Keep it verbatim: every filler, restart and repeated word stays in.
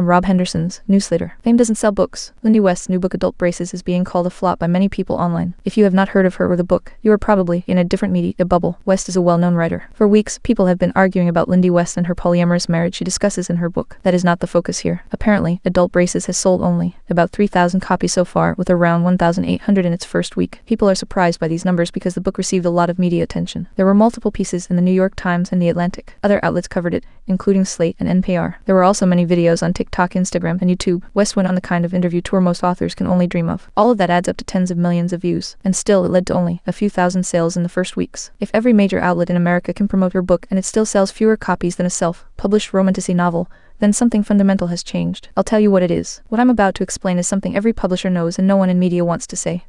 from Rob Henderson's newsletter. Fame doesn't sell books. Lindy West's new book Adult Braces is being called a flop by many people online. If you have not heard of her or the book, you are probably in a different media bubble. West is a well-known writer. For weeks, people have been arguing about Lindy West and her polyamorous marriage she discusses in her book. That is not the focus here. Apparently, Adult Braces has sold only about three thousand copies so far, with around one thousand eight hundred in its first week. People are surprised by these numbers because the book received a lot of media attention. There were multiple pieces in the New York Times and The Atlantic. Other outlets covered it, including Slate and N P R. There were also many videos on TikTok, Instagram, and YouTube. West went on the kind of interview tour most authors can only dream of. All of that adds up to tens of millions of views, and still it led to only a few thousand sales in the first weeks. If every major outlet in America can promote her book and it still sells fewer copies than a self-published romantasy novel, then something fundamental has changed. I'll tell you what it is. What I'm about to explain is something every publisher knows and no one in media wants to say.